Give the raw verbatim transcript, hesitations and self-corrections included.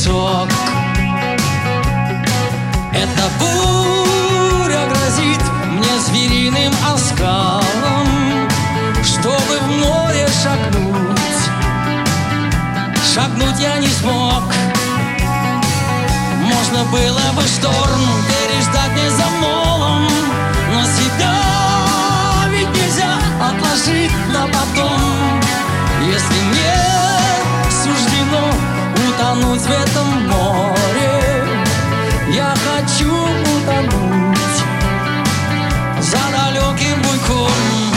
песок. Эта буря грозит мне звериным оскалом, чтобы в море шагнуть. Шагнуть я не смог. Можно было бы шторм переждать не замолом, но себя ведь нельзя отложить на потом. Если мне суждено утонуть в этом море, я хочу утонуть за далеким буйком.